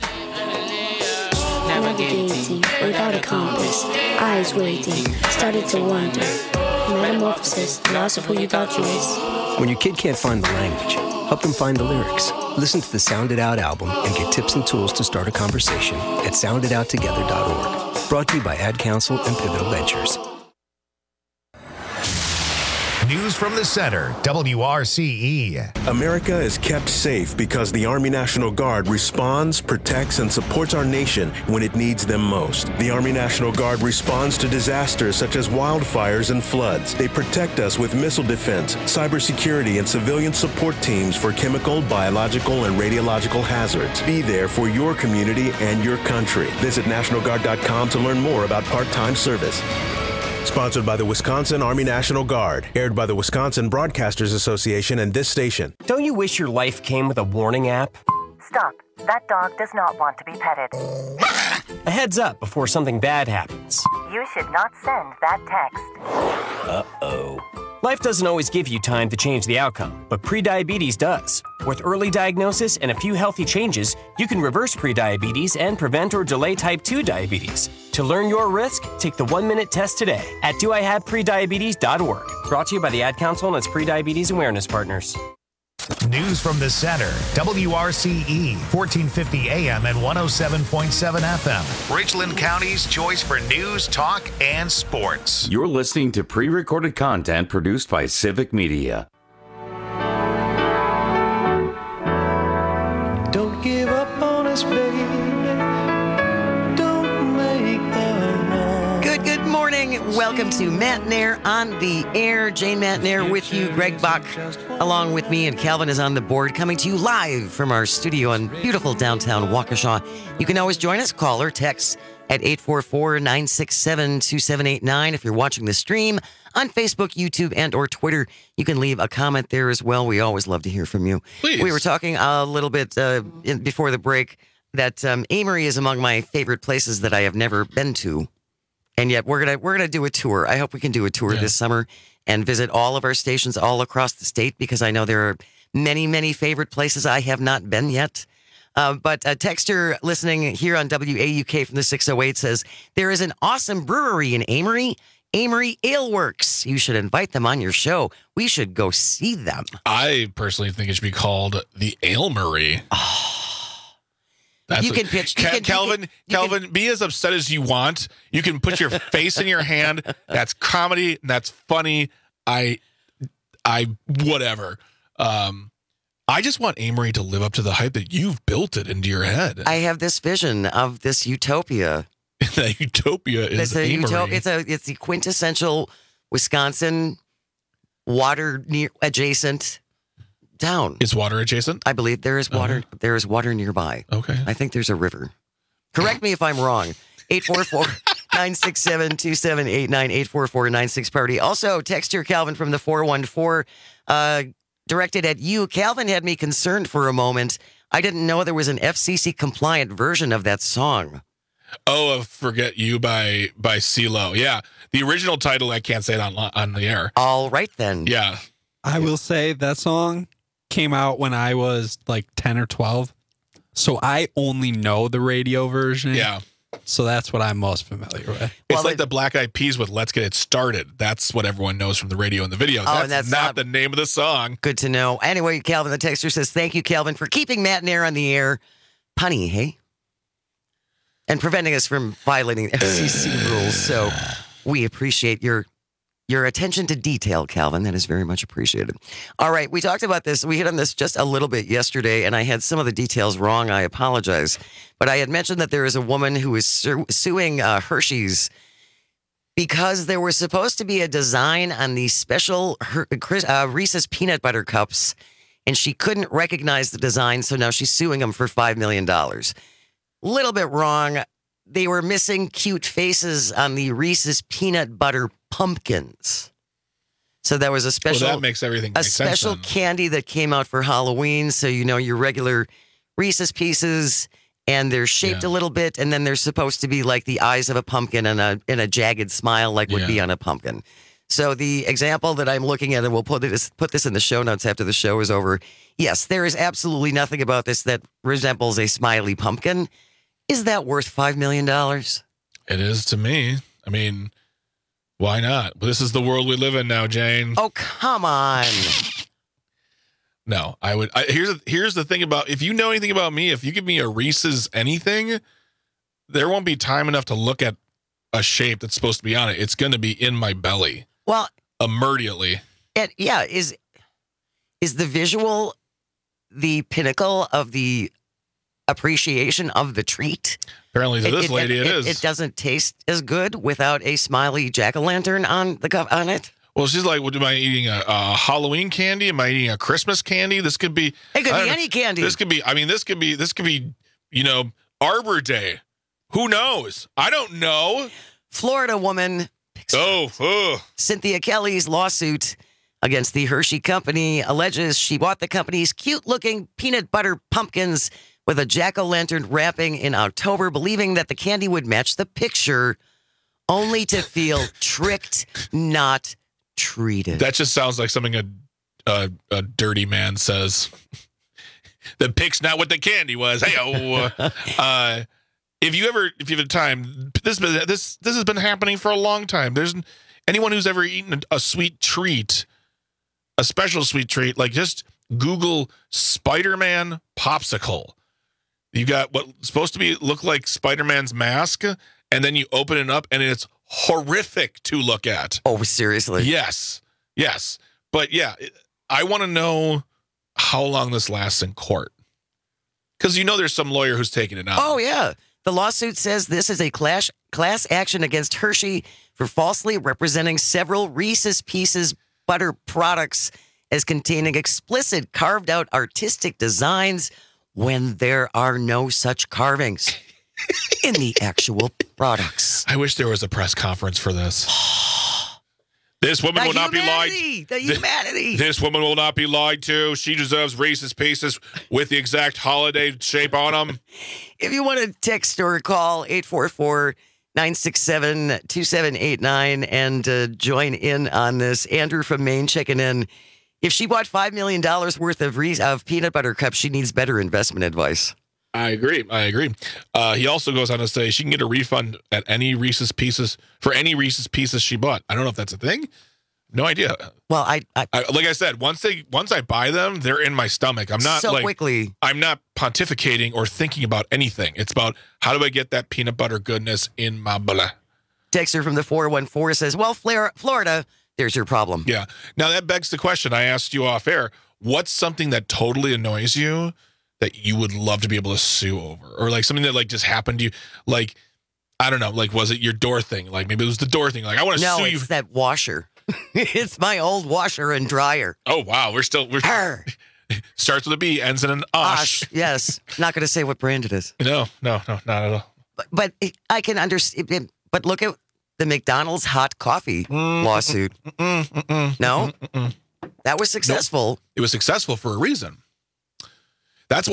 Navigating without a compass, eyes waiting, started to wonder. Metamorphosis, the loss of who you thought you was. When your kid can't find the language, help them find the lyrics. Listen to the Sound It Out album and get tips and tools to start a conversation at sounditouttogether.org. Brought to you by Ad Council and Pivotal Ventures. News from the center, WRCE. America is kept safe because the Army National Guard responds, protects, and supports our nation when it needs them most. The Army National Guard responds to disasters such as wildfires and floods. They protect us with missile defense, cybersecurity, and civilian support teams for chemical, biological, and radiological hazards. Be there for your community and your country. Visit NationalGuard.com to learn more about part-time service. Sponsored by the Wisconsin Army National Guard. Aired by the Wisconsin Broadcasters Association and this station. Don't you wish your life came with a warning app? Stop. That dog does not want to be petted. A heads up before something bad happens. You should not send that text. Uh-oh. Life doesn't always give you time to change the outcome, but prediabetes does. With early diagnosis and a few healthy changes, you can reverse prediabetes and prevent or delay type 2 diabetes. To learn your risk, take the 1-minute test today at doihaveprediabetes.org. Brought to you by the Ad Council and its prediabetes awareness partners. News from the center, WRCE, 1450 AM and 107.7 FM. Richland County's choice for news, talk, and sports. You're listening to pre-recorded content produced by Civic Media. Don't give us, baby. Don't make the wrong. Good morning. Welcome to Matt Nair on the air. Jane Matt Nair with you. Greg Bach along with me, and Calvin is on the board, coming to you live from our studio in beautiful downtown Waukesha. You can always join us, call or text at 844-967-2789. If you're watching the stream on Facebook, YouTube, and or Twitter, you can leave a comment there as well. We always love to hear from you. Please. We were talking a little bit before the break that Amory is among my favorite places that I have never been to. And yet we're gonna do a tour. I hope we can do a tour this summer and visit all of our stations all across the state, because I know there are many, many favorite places I have not been yet. But a texter listening here on WAUK from the 608 says, there is an awesome brewery in Amory, Amory Ale Works. You should invite them on your show. We should go see them. I personally think it should be called the Ailmery. You can pitch. Calvin, be as upset as you want. You can put your face in your hand. That's comedy. And that's funny. I whatever. I just want Amory to live up to the hype that you've built it into your head. I have this vision of this utopia. That utopia is Amory. It's the quintessential Wisconsin water adjacent town. Is water adjacent? I believe there is water. There is water nearby. Okay. I think there's a river. Correct me if I'm wrong. 844-967-2789, 844-96-PARTY. Also, text here, Calvin, from the 414, directed at you. Calvin had me concerned for a moment. I didn't know there was an FCC-compliant version of that song. Oh, Forget You by CeeLo. Yeah. The original title, I can't say it on the air. All right, then. Yeah. I will say that song came out when I was like 10 or 12. So I only know the radio version. Yeah. So that's what I'm most familiar with. It's like the Black Eyed Peas with Let's Get It Started. That's what everyone knows from the radio and the video. That's not the name of the song. Good to know. Anyway, Calvin, the texter says, thank you, Calvin, for keeping Matt Nair on the air. Punny, hey? And preventing us from violating FCC rules. So we appreciate your attention to detail, Calvin. That is very much appreciated. All right, we talked about this. We hit on this just a little bit yesterday, and I had some of the details wrong. I apologize. But I had mentioned that there is a woman who is suing Hershey's because there was supposed to be a design on the special Reese's peanut butter cups, and she couldn't recognize the design, so now she's suing them for $5 million. Little bit wrong. They were missing cute faces on the Reese's peanut butter pumpkins. So there was a special, that makes everything make special sense, candy that came out for Halloween. So, you know, your regular Reese's Pieces, and they're shaped a little bit, and then they're supposed to be like the eyes of a pumpkin and a jagged smile like would be on a pumpkin. So the example that I'm looking at, and we'll put this in the show notes after the show is over. Yes, there is absolutely nothing about this that resembles a smiley pumpkin. Is that worth $5 million? It is to me. I mean, why not? This is the world we live in now, Jane. Oh, come on. No, I would. Here's the thing about, if you know anything about me, if you give me a Reese's anything, there won't be time enough to look at a shape that's supposed to be on it. It's going to be in my belly. Well, immediately. Is the visual the pinnacle of the appreciation of the treat? Apparently to this lady it is. It doesn't taste as good without a smiley jack-o'-lantern on it. Well, she's like, am I eating a Halloween candy? Am I eating a Christmas candy? This could be. It could be any candy. This could be. I mean, this could be. You know, Arbor Day. Who knows? I don't know. Florida woman. Cynthia Kelly's lawsuit against the Hershey Company alleges she bought the company's cute-looking peanut butter pumpkins with a jack-o'-lantern wrapping in October, believing that the candy would match the picture, only to feel tricked, not treated. That just sounds like something a dirty man says. The pic's not what the candy was. Hey, if you have time, this has been happening for a long time. There's anyone who's ever eaten a sweet treat, a special sweet treat, like just Google Spider-Man popsicle. You got what's supposed to look like Spider-Man's mask, and then you open it up, and it's horrific to look at. Oh, seriously? Yes. But yeah, I want to know how long this lasts in court. Because there's some lawyer who's taking it out. Oh, yeah. The lawsuit says this is a class action against Hershey for falsely representing several Reese's Pieces butter products as containing explicit carved-out artistic designs when there are no such carvings in the actual products. I wish there was a press conference for this. This woman will not be lied to. The humanity. This woman will not be lied to. She deserves Reese's Pieces with the exact holiday shape on them. If you want to text or call 844-967-2789 and join in on this, Andrew from Maine checking in. If she bought $5 million worth of peanut butter cups, she needs better investment advice. I agree. He also goes on to say she can get a refund at any Reese's Pieces for any Reese's Pieces she bought. I don't know if that's a thing. No idea. Well, I like I said, once I buy them, they're in my stomach. I'm not quickly. I'm not pontificating or thinking about anything. It's about how do I get that peanut butter goodness in my blah. Texter from the 414 says, "Well, Florida, there's your problem." Yeah. Now that begs the question I asked you off air. What's something that totally annoys you that you would love to be able to sue over, or like something that like just happened to you? Like, I don't know. Like, was it your door thing? Like maybe it was the door thing. Like I want to sue you. No, it's that washer. It's my old washer and dryer. Oh wow, we're starts with a B, ends in an Osh. Yes, not going to say what brand it is. No, not at all. But I can understand. But look at the McDonald's hot coffee lawsuit. No, that was successful. Nope. It was successful for a reason. That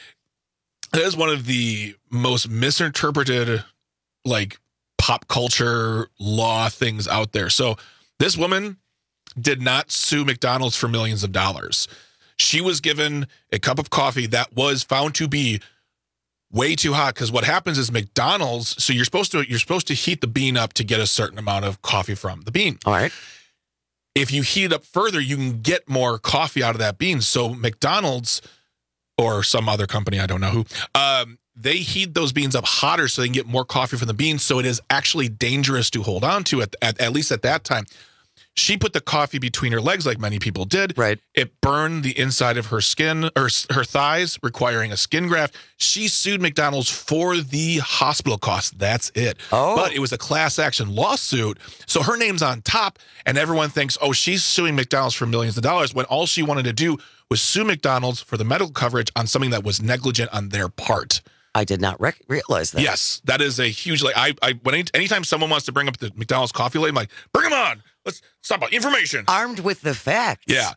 is one of the most misinterpreted, like, pop culture law things out there. So this woman did not sue McDonald's for millions of dollars. She was given a cup of coffee that was found to be way too hot, because what happens is McDonald's, so you're supposed to heat the bean up to get a certain amount of coffee from the bean. All right. If you heat it up further, you can get more coffee out of that bean. So McDonald's, or some other company, I don't know who, they heat those beans up hotter so they can get more coffee from the beans. So it is actually dangerous to hold on to at least at that time. She put the coffee between her legs like many people did. Right. It burned the inside of her skin, or her thighs, requiring a skin graft. She sued McDonald's for the hospital costs. That's it. Oh. But it was a class action lawsuit. So her name's on top, and everyone thinks, oh, she's suing McDonald's for millions of dollars, when all she wanted to do was sue McDonald's for the medical coverage on something that was negligent on their part. I did not realize that. Yes, that is a huge, like, anytime someone wants to bring up the McDonald's coffee lane, I'm like, bring them on. Let's talk about information. Armed with the facts. Yeah.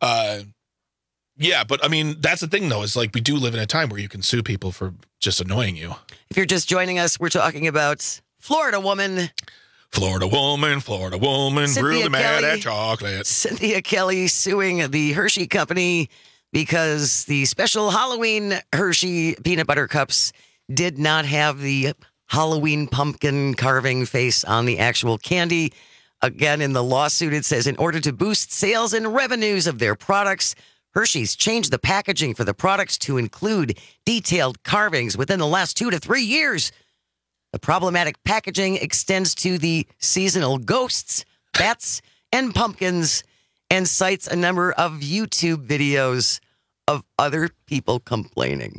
Yeah, but I mean, that's the thing, though, is like we do live in a time where you can sue people for just annoying you. If you're just joining us, we're talking about Florida woman. Florida woman, really mad at chocolate. Cynthia Kelly suing the Hershey Company because the special Halloween Hershey peanut butter cups did not have the Halloween pumpkin carving face on the actual candy. Again, in the lawsuit, it says, in order to boost sales and revenues of their products, Hershey's changed the packaging for the products to include detailed carvings within the last 2 to 3 years. The problematic packaging extends to the seasonal ghosts, bats, and pumpkins, and cites a number of YouTube videos of other people complaining.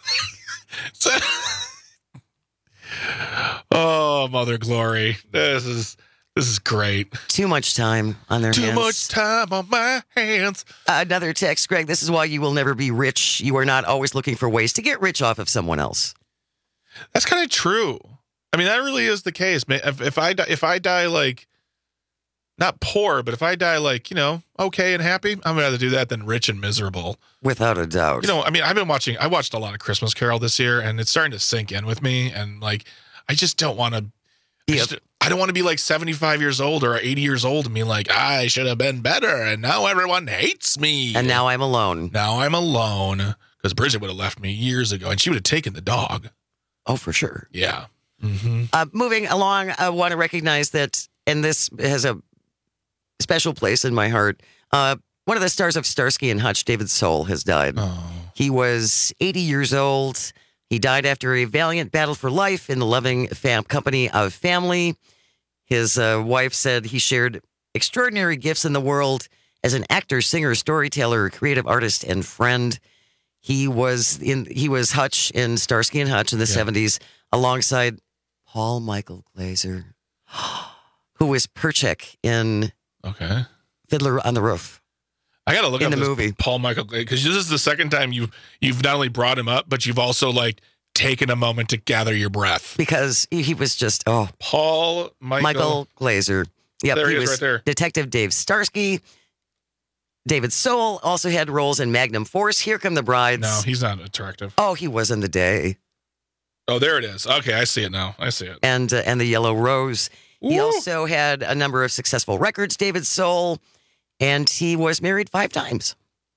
Oh, Mother Glory. This is great. Too much time on their hands. Too much time on my hands. Another text, Greg. This is why you will never be rich. You are not always looking for ways to get rich off of someone else. That's kind of true. I mean, that really is the case, man. If I die like, not poor, but if I die like, okay and happy, I'm gonna rather do that than rich and miserable. Without a doubt. I mean, I watched a lot of Christmas Carol this year, and it's starting to sink in with me. And like, I just don't want to. I don't want to be like 75 years old or 80 years old and be like, I should have been better, and now everyone hates me. And now I'm alone. Now I'm alone, because Bridget would have left me years ago, and she would have taken the dog. Oh, for sure. Yeah. Mm-hmm. Moving along, I want to recognize that, and this has a special place in my heart. One of the stars of Starsky and Hutch, David Soul, has died. Oh. He was 80 years old. He died after a valiant battle for life in the loving company of family. His wife said he shared extraordinary gifts in the world as an actor, singer, storyteller, creative artist, and friend. He was Hutch in Starsky and Hutch in the 70s, alongside Paul Michael Glaser, who was Perchik in Fiddler on the Roof. I got to look in up the this movie. Paul Michael Glaser, because this is the second time you've not only brought him up, but you've also like taken a moment to gather your breath. Because he was just Paul Michael Glaser. Yep, there he is was right there. Detective Dave Starsky. David Soul also had roles in Magnum Force, Here Come the Brides. No, he's not attractive. Oh, he was in The Day. Oh, there it is. Okay, I see it now. I see it. And The Yellow Rose. He also had a number of successful records, David Soul, and he was married 5 times.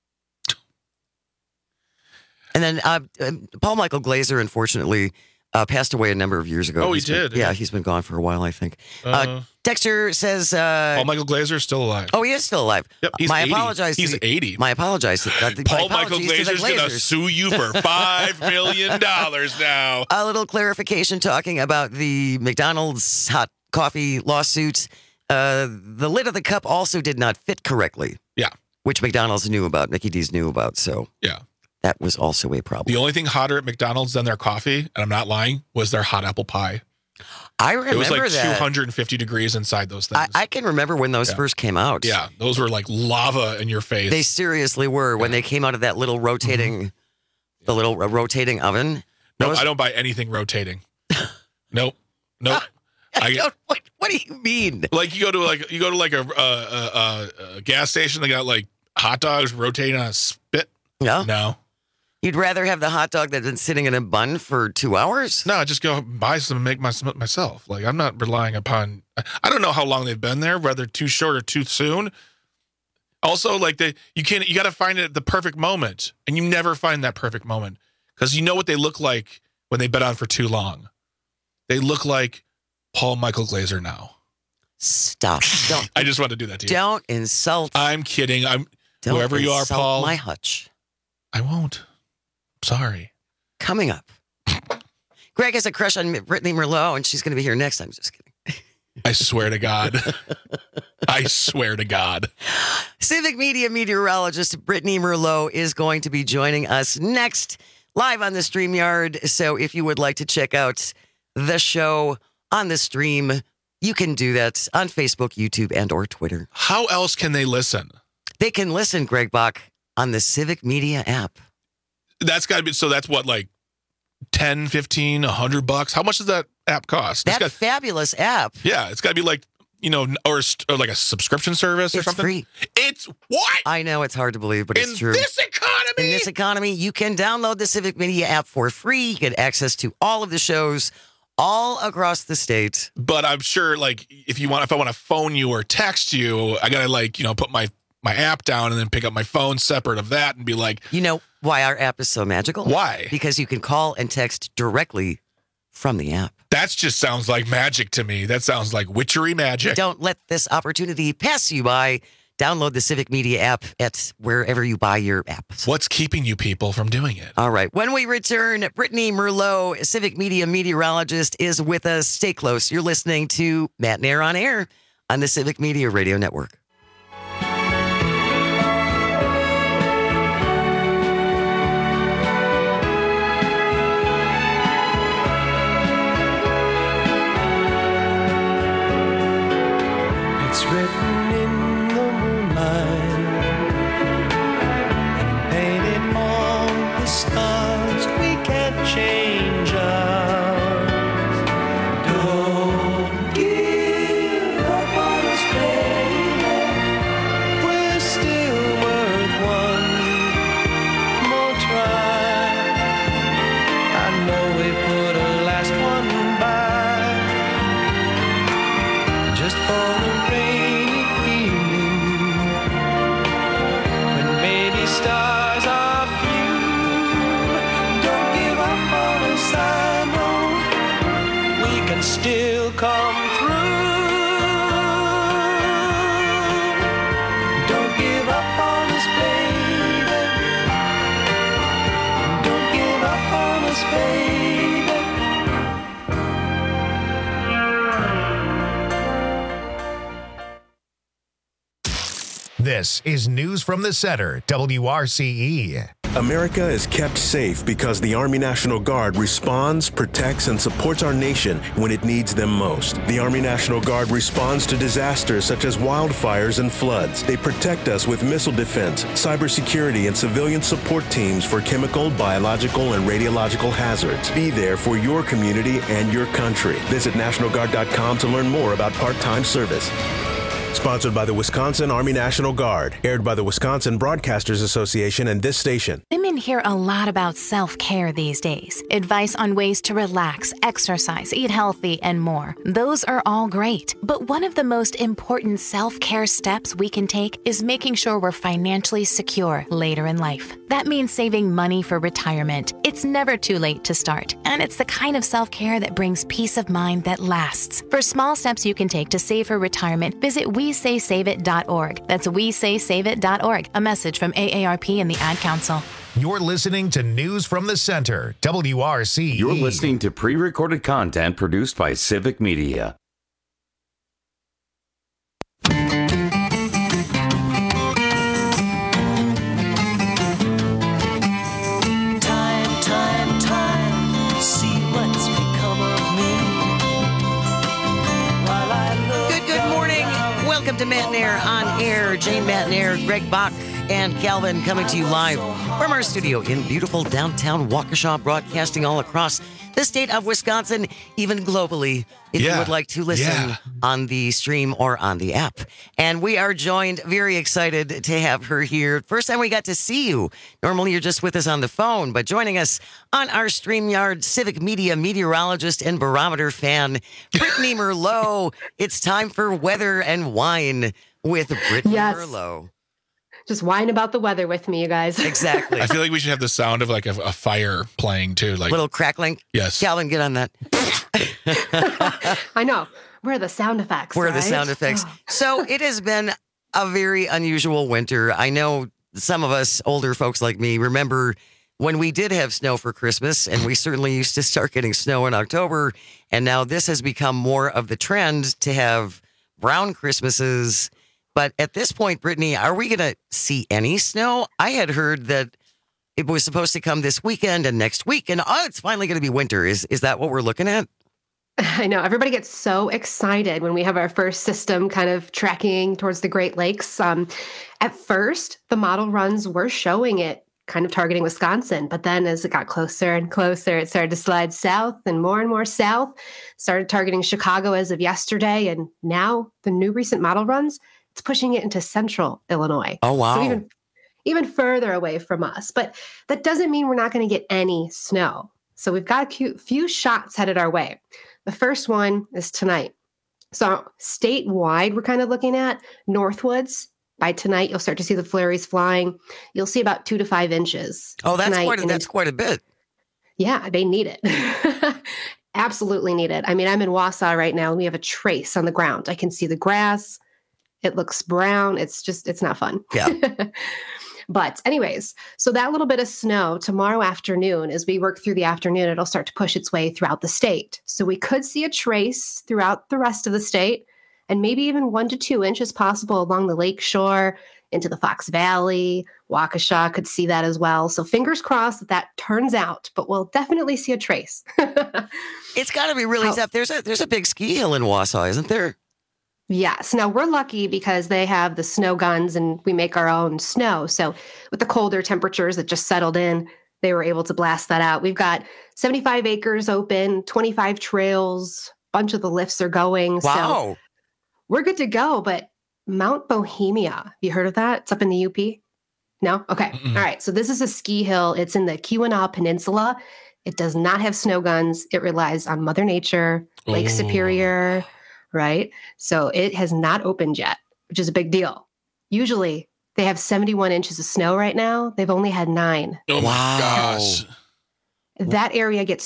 And then Paul Michael Glaser, unfortunately, passed away a number of years ago. Oh, he did? Yeah, he's been gone for a while, I think. Dexter says... Paul Michael Glaser is still alive. Oh, he is still alive. Yep, he's 80. He's 80. My apologies. Paul Michael Glaser's going to sue you for $5 million now. A little clarification talking about the McDonald's hot coffee lawsuit. The lid of the cup also did not fit correctly. Yeah. Which McDonald's knew about, Mickey D's knew about, so... Yeah. That was also a problem. The only thing hotter at McDonald's than their coffee, and I'm not lying, was their hot apple pie. I remember that. It was like that. 250 degrees inside those things. I can remember when those first came out. Yeah, those were like lava in your face. They seriously were when they came out of that little rotating, the little rotating oven. No, I don't buy anything rotating. Nope. What do you mean? Like you go to a gas station. They got like hot dogs rotating on a spit. Yeah. No. You'd rather have the hot dog that's been sitting in a bun for 2 hours? No, just go buy some and make myself. Like, I'm not relying upon... I don't know how long they've been there, whether too short or too soon. Also, like, you got to find it at the perfect moment. And you never find that perfect moment. Because you know what they look like when they've been on for too long. They look like Paul Michael Glaser now. Stop. Don't. I just wanted to do that to you. Don't insult. I'm kidding. Whoever you are, Paul. My Hutch. I won't. Sorry. Coming up. Greg has a crush on Brittany Merlot, and she's going to be here next time. Just kidding. I swear to God. I swear to God. Civic Media meteorologist Brittany Merlot is going to be joining us next live on the StreamYard. So if you would like to check out the show on the stream, you can do that on Facebook, YouTube, and or Twitter. How else can they listen? They can listen, Greg Bach, on the Civic Media app. That's got to be, so that's what, like 10, 15, $100? How much does that app cost? That fabulous app. Yeah, it's got to be like, or like a subscription service or something. It's free. It's what? I know it's hard to believe, but it's true. In this economy, you can download the Civic Media app for free. You get access to all of the shows all across the state. But I'm sure, like, if I want to phone you or text you, I got to, put my app down and then pick up my phone separate of that and be like... You know why our app is so magical? Why? Because you can call and text directly from the app. That just sounds like magic to me. That sounds like witchery magic. Don't let this opportunity pass you by. Download the Civic Media app at wherever you buy your apps. What's keeping you people from doing it? All right. When we return, Brittany Merlot, Civic Media meteorologist, is with us. Stay close. You're listening to Matt Nair on Air on the Civic Media Radio Network. It's written in the moonlight and painted on the stars. We can't change ours. Don't give up on us, baby. We're still worth one more try. I know we put a last one by just for the stars are few. Don't give up on us, I know we can still come through. Don't give up on us, baby. Don't give up on us, baby. This is News from the Center, WRCE. America is kept safe because the Army National Guard responds, protects, and supports our nation when it needs them most. The Army National Guard responds to disasters such as wildfires and floods. They protect us with missile defense, cybersecurity, and civilian support teams for chemical, biological, and radiological hazards. Be there for your community and your country. Visit NationalGuard.com to learn more about part-time service. Sponsored by the Wisconsin Army National Guard. Aired by the Wisconsin Broadcasters Association and this station. Women hear a lot about self-care these days. Advice on ways to relax, exercise, eat healthy, and more. Those are all great. But one of the most important self-care steps we can take is making sure we're financially secure later in life. That means saving money for retirement. It's never too late to start. And it's the kind of self-care that brings peace of mind that lasts. For small steps you can take to save for retirement, visit WeSaySaveIt.org. That's WeSaySaveIt.org. A message from AARP and the Ad Council. You're listening to News from the Center, WRCE. You're listening to pre-recorded content produced by Civic Media. Time, see what's become of me. While I look Good morning. Welcome to Matinair on Air. Jane Matinair, Greg Bach, and Calvin coming to you live from our studio in beautiful downtown Waukesha, broadcasting all across the state of Wisconsin, even globally, if you would like to listen on the stream or on the app. And we are joined, very excited to have her here. First time we got to see you. Normally you're just with us on the phone, but joining us on our StreamYard, Civic Media meteorologist and barometer fan, Brittany Merlot. It's time for Weather and Wine with Brittany Merlot. Just whine about the weather with me, you guys. Exactly. I feel like we should have the sound of like a fire playing too, like little crackling. Yes, Calvin, get on that. I know. Where are the sound effects? Where are the sound effects? So it has been a very unusual winter. I know some of us older folks like me remember when we did have snow for Christmas, and we certainly used to start getting snow in October. And now this has become more of the trend to have brown Christmases. But at this point, Brittany, are we going to see any snow? I had heard that it was supposed to come this weekend and next week, and it's finally going to be winter. Is that what we're looking at? I know. Everybody gets so excited when we have our first system kind of tracking towards the Great Lakes. At first, the model runs were showing it kind of targeting Wisconsin, but then as it got closer and closer, it started to slide south and more south, started targeting Chicago as of yesterday, and now the new recent model runs, it's pushing it into central Illinois. Oh, wow. So even further away from us. But that doesn't mean we're not going to get any snow. So we've got a few shots headed our way. The first one is tonight. So statewide, we're kind of looking at Northwoods. By tonight, you'll start to see the flurries flying. You'll see about 2 to 5 inches. Oh, that's quite a bit. Yeah, they need it. Absolutely need it. I mean, I'm in Wausau right now, and we have a trace on the ground. I can see the grass. It looks brown. It's not fun. Yeah. But anyways, so that little bit of snow tomorrow afternoon, as we work through the afternoon, it'll start to push its way throughout the state. So we could see a trace throughout the rest of the state, and maybe even 1 to 2 inches possible along the lake shore, into the Fox Valley. Waukesha could see that as well. So fingers crossed that turns out, but we'll definitely see a trace. It's got to be really tough. There's a big ski hill in Wausau, isn't there? Yes. Now, we're lucky because they have the snow guns and we make our own snow. So with the colder temperatures that just settled in, they were able to blast that out. We've got 75 acres open, 25 trails, a bunch of the lifts are going. Wow. So we're good to go. But Mount Bohemia, have you heard of that? It's up in the UP? No? Okay. Mm-mm. All right. So this is a ski hill. It's in the Keweenaw Peninsula. It does not have snow guns. It relies on Mother Nature, Lake Superior, right? So it has not opened yet, which is a big deal. Usually they have 71 inches of snow right now. They've only had 9. Oh my gosh. That area gets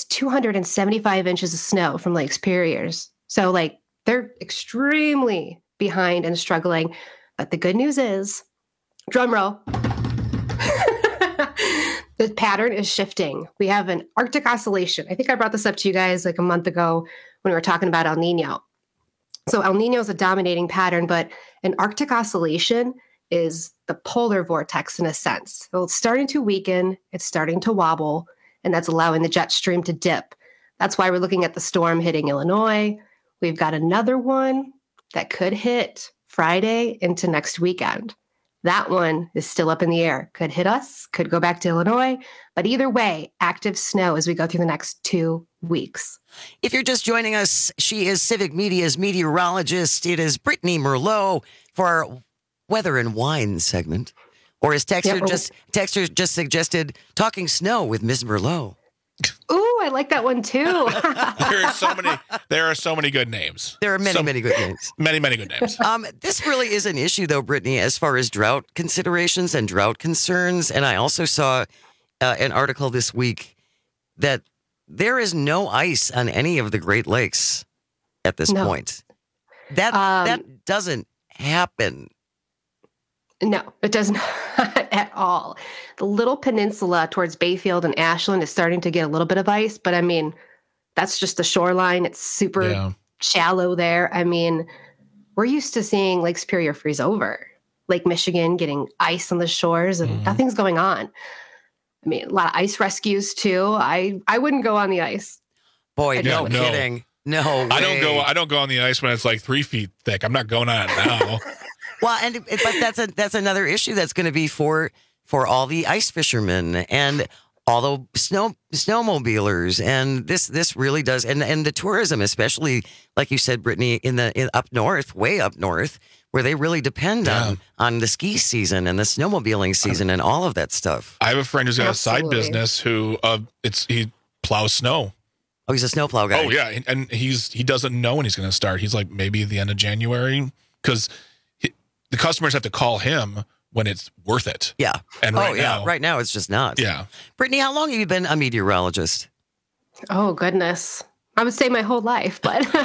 275 inches of snow from Lake Superior's. So like they're extremely behind and struggling. But the good news is, drum roll, the pattern is shifting. We have an Arctic oscillation. I think I brought this up to you guys like a month ago when we were talking about El Nino. So El Nino is a dominating pattern, but an Arctic oscillation is the polar vortex in a sense. So it's starting to weaken, it's starting to wobble, and that's allowing the jet stream to dip. That's why we're looking at the storm hitting Illinois. We've got another one that could hit Friday into next weekend. That one is still up in the air. Could hit us, could go back to Illinois. But either way, active snow as we go through the next 2 weeks. If you're just joining us, she is Civic Media's meteorologist. It is Brittany Merlot for our Weather and Wine segment. Or as Texter just suggested, Talking Snow with Ms. Merlot. Ooh, I like that one too. There are so many good names. There are many good names. Many good names. This really is an issue, though, Brittany, as far as drought considerations and drought concerns. And I also saw an article this week that there is no ice on any of the Great Lakes at this point. That doesn't happen. No, it does not at all. The little peninsula towards Bayfield and Ashland is starting to get a little bit of ice, but I mean, that's just the shoreline. It's super shallow there. I mean, we're used to seeing Lake Superior freeze over, Lake Michigan getting ice on the shores, and nothing's going on. I mean, a lot of ice rescues too. I wouldn't go on the ice. Boy, no kidding. No way. I don't go on the ice when it's like 3 feet thick. I'm not going on it now. Well, but that's another issue that's going to be for all the ice fishermen and all the snowmobilers, and this really does, and the tourism, especially like you said, Brittany, in up north, way up north, where they really depend on the ski season and the snowmobiling season and all of that stuff. I have a friend who's got a side business who he plows snow. Oh, he's a snowplow guy. Oh yeah, and he doesn't know when he's going to start. He's like maybe the end of January because the customers have to call him when it's worth it. Yeah. And right now it's just not. Yeah. Brittany, how long have you been a meteorologist? Oh, goodness. I would say my whole life, but. Look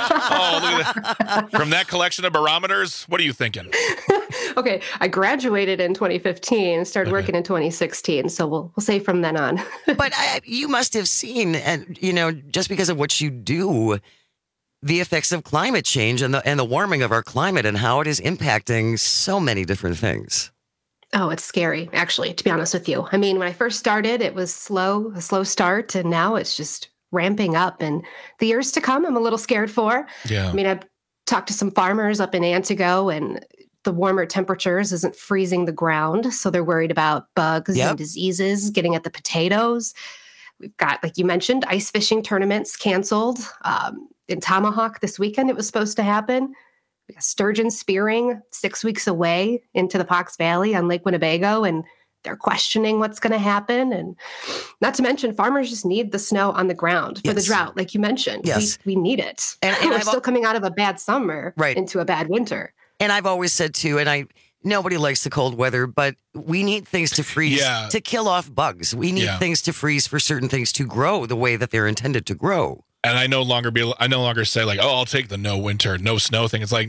at that. From that collection of barometers, what are you thinking? Okay. I graduated in 2015 and started working in 2016. So we'll say from then on. But you must have seen, and just because of what you do, the effects of climate change and the warming of our climate and how it is impacting so many different things. Oh, it's scary, actually, to be honest with you. I mean, when I first started, it was a slow start, and now it's just ramping up. And the years to come, I'm a little scared for. Yeah. I mean, I've talked to some farmers up in Antigo, and the warmer temperatures isn't freezing the ground. So they're worried about bugs and diseases getting at the potatoes. We've got, like you mentioned, ice fishing tournaments canceled. In Tomahawk this weekend, it was supposed to happen. We got sturgeon spearing 6 weeks away into the Fox Valley on Lake Winnebago, and they're questioning what's going to happen. And not to mention, farmers just need the snow on the ground for the drought, like you mentioned. Yes. We need it. And we're still coming out of a bad summer into a bad winter. And I've always said, too, nobody likes the cold weather, but we need things to freeze to kill off bugs. We need things to freeze for certain things to grow the way that they're intended to grow. And I no longer say like, oh, I'll take the no winter, no snow thing. It's like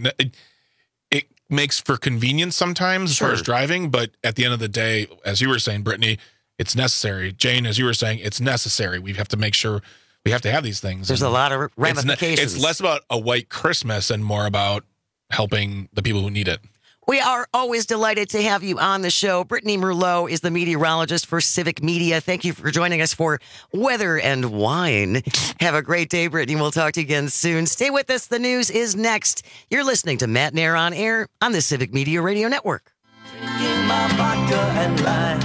it makes for convenience sometimes as far as driving, but at the end of the day, as you were saying, Brittany, it's necessary. Jane, as you were saying, it's necessary. We have to make sure we have to have these things. There's a lot of ramifications. It's less about a white Christmas and more about helping the people who need it. We are always delighted to have you on the show. Brittany Merlot is the meteorologist for Civic Media. Thank you for joining us for Weather and Wine. Have a great day, Brittany. We'll talk to you again soon. Stay with us. The news is next. You're listening to Matt Nair on Air on the Civic Media Radio Network. Drinking my vodka and lime.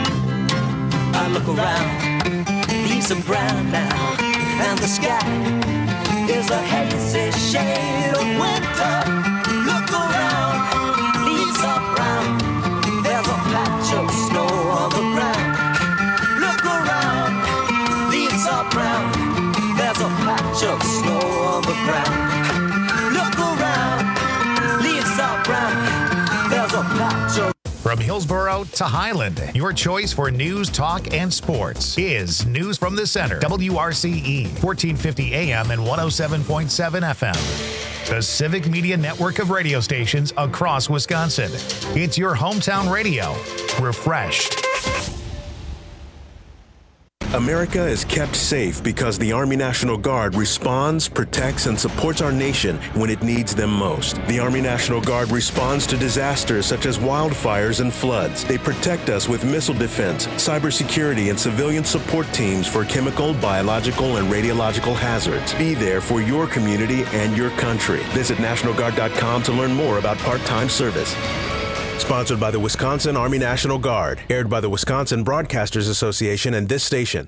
I look around, leaves are brown now, and the sky is a hazy shade of winter. Look around, leaves are brown. There's a patch of snow on the ground. Look around, leaves are brown. There's a patch of snow on the ground. Look around, leaves are brown. There's a patch of From Hillsborough to Highland, your choice for news, talk, and sports is News from the Center. WRCE, 1450 AM and 107.7 FM. The Civic Media network of radio stations across Wisconsin. It's your hometown radio. Refreshed. America is kept safe because the Army National Guard responds, protects, and supports our nation when it needs them most. The Army National Guard responds to disasters such as wildfires and floods. They protect us with missile defense, cybersecurity, and civilian support teams for chemical, biological, and radiological hazards. Be there for your community and your country. Visit NationalGuard.com to learn more about part-time service. Sponsored by the Wisconsin Army National Guard. Aired by the Wisconsin Broadcasters Association and this station.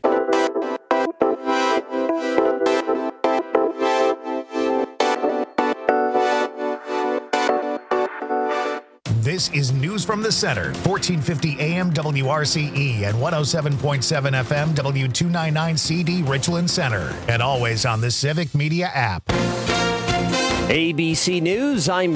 This is News from the Center, 1450 AM WRCE and 107.7 FM W299CD Richland Center. And always on the Civic Media app. ABC News, I'm